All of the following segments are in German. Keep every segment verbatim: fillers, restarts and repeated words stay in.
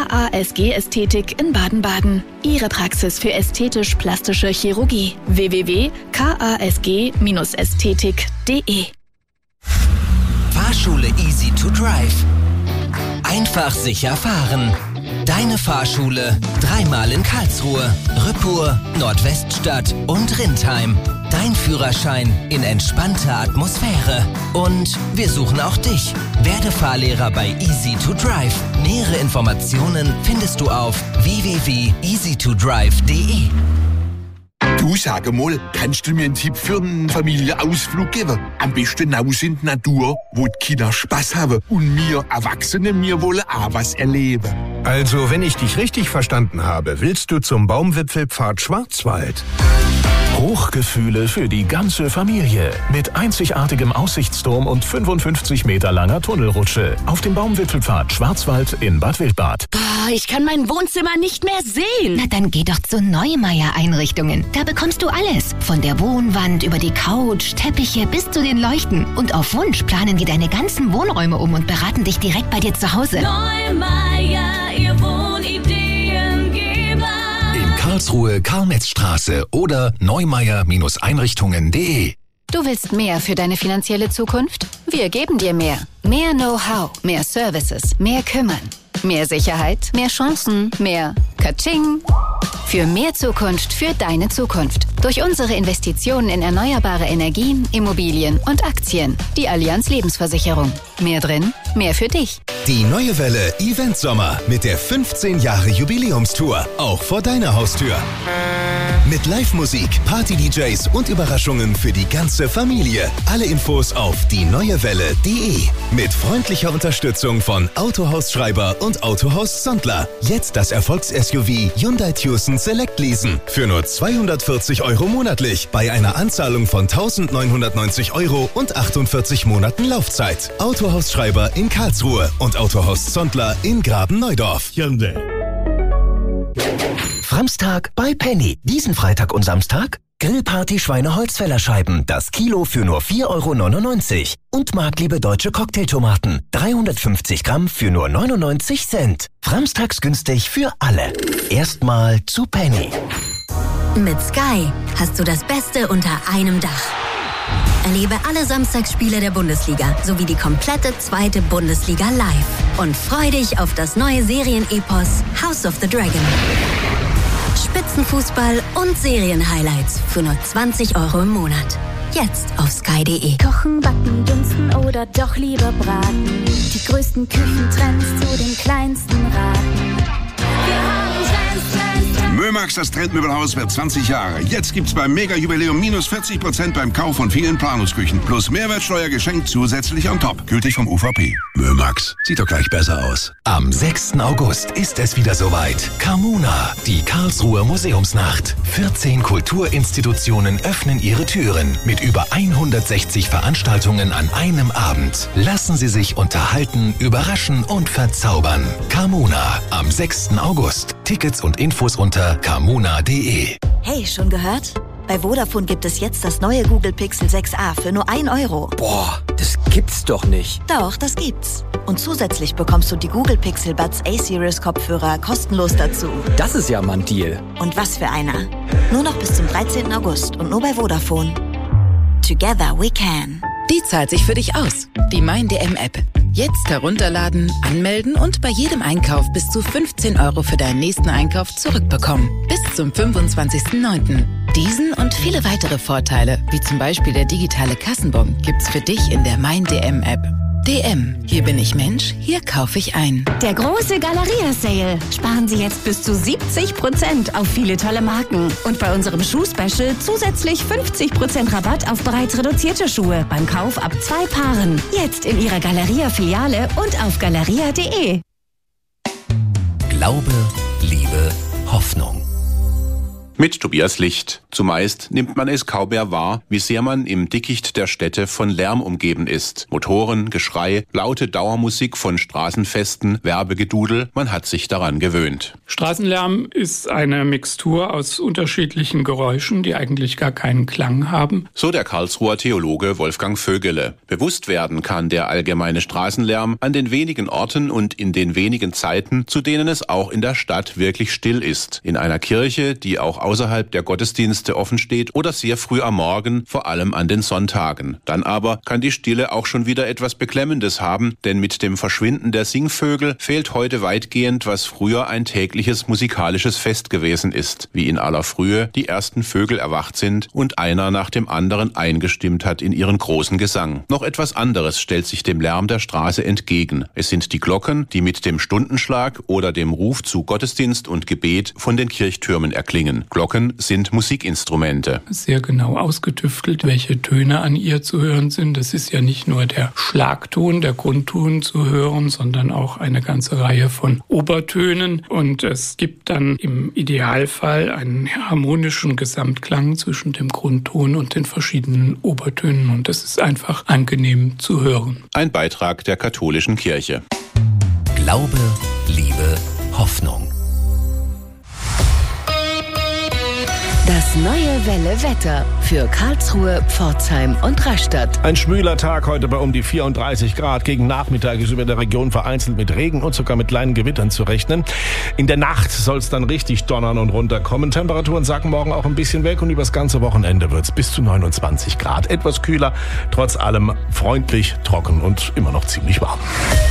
A S G Ästhetik in Baden-Baden. Ihre Praxis für ästhetisch-plastische Chirurgie. w w w punkt k a s g Bindestrich ästhetik punkt d e Fahrschule Easy to Drive. Einfach sicher fahren. Deine Fahrschule dreimal in Karlsruhe, Rippur, Nordweststadt und Rindheim. Dein Führerschein in entspannter Atmosphäre. Und wir suchen auch dich. Werde Fahrlehrer bei Easy to Drive. Nähere Informationen findest du auf w w w punkt easy to drive punkt d e. Du, sag mal, kannst du mir einen Tipp für einen Familienausflug geben? Am besten raus in die Natur, wo die Kinder Spaß haben und wir Erwachsene, wir wollen auch was erleben. Also, wenn ich dich richtig verstanden habe, willst du zum Baumwipfelpfad Schwarzwald? Hochgefühle für die ganze Familie. Mit einzigartigem Aussichtsturm und fünfundfünfzig Meter langer Tunnelrutsche. Auf dem Baumwipfelpfad Schwarzwald in Bad Wildbad. Boah, ich kann mein Wohnzimmer nicht mehr sehen. Na, dann geh doch zu Neumeier Einrichtungen. Da bekommst du alles. Von der Wohnwand über die Couch, Teppiche bis zu den Leuchten. Und auf Wunsch planen die deine ganzen Wohnräume um und beraten dich direkt bei dir zu Hause. Neumeier, ihr Wohnideengeber. In Karlsruhe, Karl-Metz-Straße oder neumeier Einrichtungen punkt d e. Du willst mehr für deine finanzielle Zukunft? Wir geben dir mehr. Mehr Know-how, mehr Services, mehr Kümmern. Mehr Sicherheit, mehr Chancen, mehr Katsching. Für mehr Zukunft, für deine Zukunft. Durch unsere Investitionen in erneuerbare Energien, Immobilien und Aktien. Die Allianz Lebensversicherung. Mehr drin, mehr für dich. Die neue Welle Event Sommer mit der fünfzehn Jahre Jubiläumstour. Auch vor deiner Haustür. Mit Live-Musik, Party-D Js und Überraschungen für die ganze Familie. Alle Infos auf die neue welle punkt d e. Mit freundlicher Unterstützung von Autohaus Schreiber und Autohaus Sondler. Jetzt das Erfolgs-S U V Hyundai Tucson Select leasen. Für nur zweihundertvierzig Euro monatlich. Bei einer Anzahlung von eintausendneunhundertneunzig Euro und achtundvierzig Monaten Laufzeit. Autohaus Schreiber in Karlsruhe und Autohaus Sondler in Graben-Neudorf. Hyundai. Framstag bei Penny. Diesen Freitag und Samstag Grillparty Schweineholzfällerscheiben. Das Kilo für nur vier Euro neunundneunzig. Und Markliebe deutsche Cocktailtomaten. dreihundertfünfzig Gramm für nur neunundneunzig Cent. Framstags günstig für alle. Erstmal zu Penny. Mit Sky hast du das Beste unter einem Dach. Erlebe alle Samstagsspiele der Bundesliga sowie die komplette zweite Bundesliga live. Und freu dich auf das neue Serien-Epos House of the Dragon. Spitzenfußball und Serienhighlights für nur zwanzig Euro im Monat. Jetzt auf sky punkt d e. Kochen, backen, dünsten oder doch lieber braten. Die größten Küchentrends zu den kleinsten raten. Wir haben Trends, Trends, Trends. Mömax, das Trendmöbelhaus, wird zwanzig Jahre. Jetzt gibt's beim Mega-Jubiläum minus vierzig Prozent beim Kauf von vielen Planungsküchen. Plus Mehrwertsteuer geschenkt zusätzlich on top. Gültig vom U V P. Mömax, sieht doch gleich besser aus. Am sechsten August ist es wieder soweit. Carmuna, die Karlsruher Museumsnacht. vierzehn Kulturinstitutionen öffnen ihre Türen mit über hundertsechzig Veranstaltungen an einem Abend. Lassen Sie sich unterhalten, überraschen und verzaubern. Carmuna, am sechsten August. Tickets und Infos unter carmuna punkt d e. Hey, schon gehört? Bei Vodafone gibt es jetzt das neue Google Pixel sechs a für nur ein Euro. Boah, das gibt's doch nicht. Doch, das gibt's. Und zusätzlich bekommst du die Google Pixel Buds A-Series Kopfhörer kostenlos dazu. Das ist ja mal ein Deal. Und was für einer. Nur noch bis zum dreizehnten August und nur bei Vodafone. Together we can. Die zahlt sich für dich aus. Die Mein D M App. Jetzt herunterladen, anmelden und bei jedem Einkauf bis zu fünfzehn Euro für deinen nächsten Einkauf zurückbekommen. Bis zum fünfundzwanzigsten neunten Diesen und viele weitere Vorteile, wie zum Beispiel der digitale Kassenbon, gibt's für dich in der Mein D M App. D M. Hier bin ich Mensch, hier kaufe ich ein. Der große Galeria-Sale. Sparen Sie jetzt bis zu siebzig Prozent auf viele tolle Marken. Und bei unserem Schuh-Special zusätzlich fünfzig Prozent Rabatt auf bereits reduzierte Schuhe beim Kauf ab zwei Paaren. Jetzt in Ihrer Galeria-Filiale und auf galeria punkt d e. Glaube, Liebe, Hoffnung. Mit Tobias Licht. Zumeist nimmt man es kaum mehr wahr, wie sehr man im Dickicht der Städte von Lärm umgeben ist. Motoren, Geschrei, laute Dauermusik von Straßenfesten, Werbegedudel, man hat sich daran gewöhnt. Straßenlärm ist eine Mixtur aus unterschiedlichen Geräuschen, die eigentlich gar keinen Klang haben. So der Karlsruher Theologe Wolfgang Vögele. Bewusst werden kann der allgemeine Straßenlärm an den wenigen Orten und in den wenigen Zeiten, zu denen es auch in der Stadt wirklich still ist. In einer Kirche, die auch außerhalb der Gottesdienste offen steht oder sehr früh am Morgen, vor allem an den Sonntagen. Dann aber kann die Stille auch schon wieder etwas Beklemmendes haben, denn mit dem Verschwinden der Singvögel fehlt heute weitgehend, was früher ein tägliches musikalisches Fest gewesen ist, wie in aller Frühe die ersten Vögel erwacht sind und einer nach dem anderen eingestimmt hat in ihren großen Gesang. Noch etwas anderes stellt sich dem Lärm der Straße entgegen. Es sind die Glocken, die mit dem Stundenschlag oder dem Ruf zu Gottesdienst und Gebet von den Kirchtürmen erklingen. Glocken sind Musikinstrumente. Sehr genau ausgetüftelt, welche Töne an ihr zu hören sind. Es ist ja nicht nur der Schlagton, der Grundton zu hören, sondern auch eine ganze Reihe von Obertönen. Und es gibt dann im Idealfall einen harmonischen Gesamtklang zwischen dem Grundton und den verschiedenen Obertönen. Und das ist einfach angenehm zu hören. Ein Beitrag der katholischen Kirche. Glaube, Liebe, Hoffnung. Das neue Welle Wetter für Karlsruhe, Pforzheim und Rastatt. Ein schwüler Tag heute bei um die vierunddreißig Grad. Gegen Nachmittag ist über der Region vereinzelt mit Regen und sogar mit kleinen Gewittern zu rechnen. In der Nacht soll es dann richtig donnern und runterkommen. Temperaturen sacken morgen auch ein bisschen weg und übers ganze Wochenende wird es bis zu neunundzwanzig Grad. Etwas kühler, trotz allem freundlich, trocken und immer noch ziemlich warm.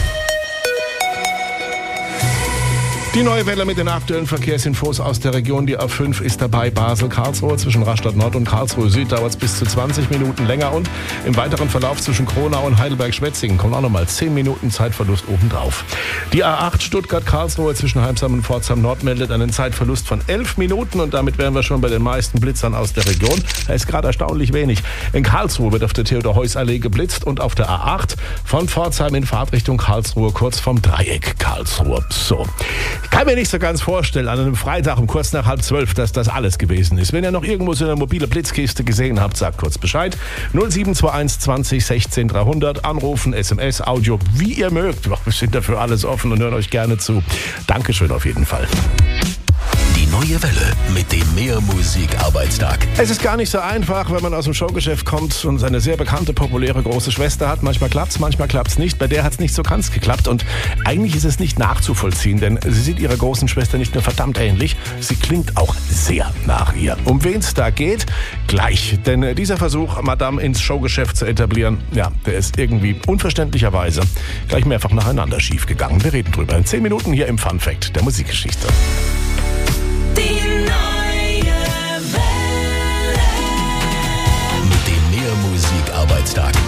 Die neue Welle mit den aktuellen Verkehrsinfos aus der Region. Die A fünf ist dabei. Basel-Karlsruhe zwischen Rastatt Nord und Karlsruhe Süd dauert es bis zu zwanzig Minuten länger. Und im weiteren Verlauf zwischen Kronau und Heidelberg-Schwetzingen kommen auch nochmal zehn Minuten Zeitverlust obendrauf. Die A acht Stuttgart-Karlsruhe zwischen Heimsam und Pforzheim Nord meldet einen Zeitverlust von elf Minuten. Und damit wären wir schon bei den meisten Blitzern aus der Region. Da ist gerade erstaunlich wenig. In Karlsruhe wird auf der Theodor-Heuss-Allee geblitzt und auf der A acht von Pforzheim in Fahrtrichtung Karlsruhe kurz vom Dreieck Karlsruhe. So. Ich kann mir nicht so ganz vorstellen, an einem Freitag um kurz nach halb zwölf, dass das alles gewesen ist. Wenn ihr noch irgendwo so eine mobile Blitzkiste gesehen habt, sagt kurz Bescheid. null sieben zwei eins zwanzig sechzehn dreihundert, anrufen, S M S, Audio, wie ihr mögt. Wir sind dafür alles offen und hören euch gerne zu. Dankeschön auf jeden Fall. Die neue Welle mit dem Mehr Musik Arbeitstag. Es ist gar nicht so einfach, wenn man aus dem Showgeschäft kommt und eine sehr bekannte, populäre große Schwester hat. Manchmal klappt's, manchmal klappt's nicht. Bei der hat's nicht so ganz geklappt. Und eigentlich ist es nicht nachzuvollziehen, denn sie sieht ihrer großen Schwester nicht nur verdammt ähnlich, sie klingt auch sehr nach ihr. Um wen's da geht? Gleich. Denn dieser Versuch, Madame ins Showgeschäft zu etablieren, ja, der ist irgendwie unverständlicherweise gleich mehrfach nacheinander schiefgegangen. Wir reden drüber in zehn Minuten hier im Fun Fact der Musikgeschichte. Arbeitstag.